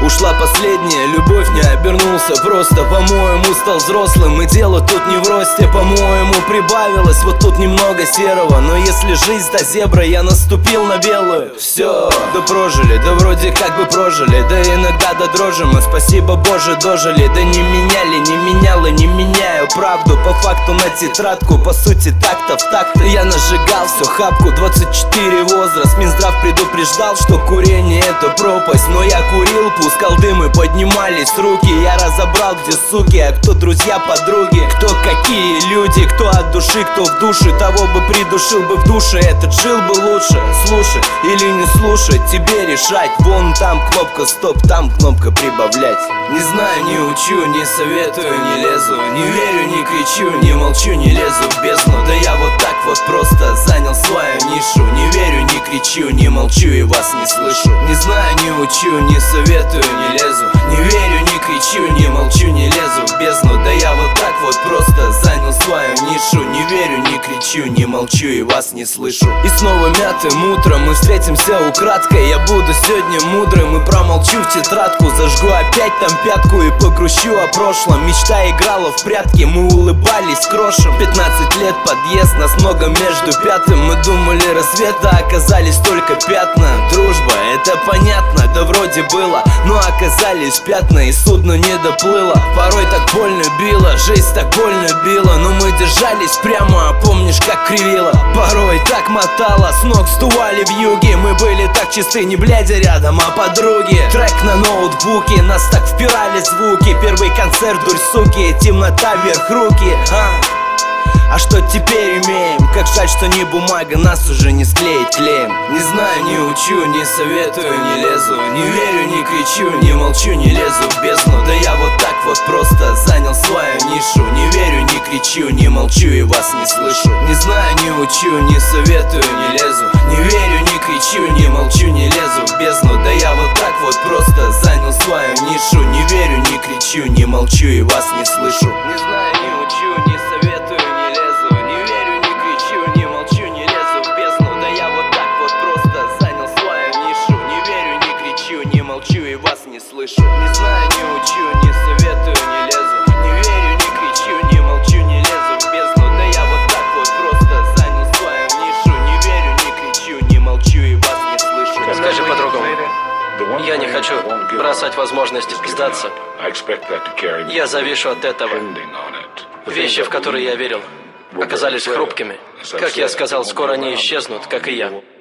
ушла последняя любовь, не обернулся просто. По-моему, стал взрослым, и дело тут не в росте. По-моему, прибавилось вот тут немного серого. Но если жизнь та зебра, я наступил на белую. Все, да прожили, да вроде как бы прожили. Да иногда до дрожи мы, спасибо Боже, дожили. Да не меняли, не менял и не меняю правду. По факту на тетрадку, по сути так-то в такт. Я нажигал всю хапку, 24 возраст. Минздрав предупреждал, что курение это пропасть. Но я курил, пускал дым и поднимались руки. Я разобрал, где суки, а кто друзья, подруги. Кто какие люди, кто от души, кто в душе. Того бы придушил бы в душе, этот жил бы лучше. Слушай или не слушать, тебе решать. Вон там кнопка стоп, там кнопка прибавлять. Не знаю, не учу, не советую, не лезу. Не верю, не кричу, не молчу, не лезу в бездну. Да я вот так вот просто занял свою нишу. Не верю, не кричу, не молчу и вас не слышу. Не знаю, не учу, не советую, не лезу. Не верю, не кричу, не молчу, не лезу в бездну. Да я вот так вот просто занял свою нишу. Не верю, не кричу, не молчу и вас не слышу. И снова мятым утром мы встретимся украдкой. Я буду сегодня мудрым и промолчу в тетрадку. Зажгу опять там пятку и погрущу о прошлом. Мечта играла в прятки, мы улыбались крошем. 15 лет подъезд, нас много между пятым. Мы думали рассвета, оказались только пятна. Дружба, это понятно, да вроде было. Но оказались пятна и судно не доплыло. Порой так больно било, жизнь так больно била. Но мы держались прямо, а помнишь как кривило. Порой так мотало, с ног сдували вьюги. Мы были так чисты, не блядя рядом, а подруги. Трек на ноутбуке, нас так впирали звуки. Первый концерт, дурь суки, темнота вверх руки. А что теперь имеем? Как жаль, что не бумага, нас уже не склеить клеем. Не знаю, не учу, не советую, не лезу. Не верю, не кричу, не молчу, не лезу в бездну. Да я вот так вот просто занял свою нишу. Не верю, не кричу, не молчу и вас не слышу. Не знаю, не учу, не советую, не лезу. Не верю, не кричу, не молчу, не лезу в бездну. Да я вот так вот просто занял свою нишу. Не верю, не кричу, не молчу и вас не слышу. Не знаю, не учу, не советую, не лезу. Не верю, не кричу, не молчу, не лезу в бездну. Да я вот так вот просто занял свою нишу. Не верю, не кричу, не молчу и вас не слышу. Не знаю, не учу, не советую, не лезу. Не верю, не кричу, не молчу, не лезу в бездну. Да я вот так вот просто занял свою нишу. Не верю, не кричу, не молчу и вас не слышу. Скажи по-другому. Я не хочу бросать возможность сдаться. Я завишу от этого. Вещи, в которые я верил, оказались хрупкими. Как я сказал, скоро они исчезнут, как и я.